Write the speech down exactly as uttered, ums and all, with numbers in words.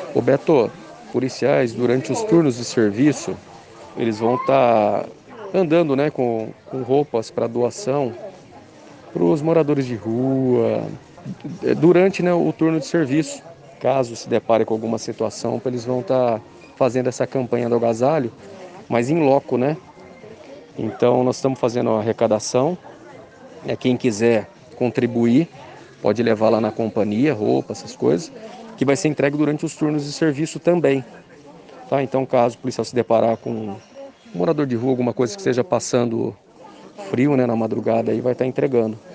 Ô Beto, policiais durante os turnos de serviço, eles vão estar andando, né, com, com roupas para doação para os moradores de rua, eh, durante, né, o turno de serviço. Caso se depare com alguma situação, eles vão estar fazendo essa campanha do agasalho, mas em loco, né? Então nós estamos fazendo a arrecadação. É, quem quiser contribuir, pode levar lá na companhia, roupa, essas coisas, que vai ser entregue durante os turnos de serviço também. Tá? Então, caso o policial se deparar com um morador de rua, alguma coisa que esteja passando frio, né, na madrugada, aí vai estar entregando.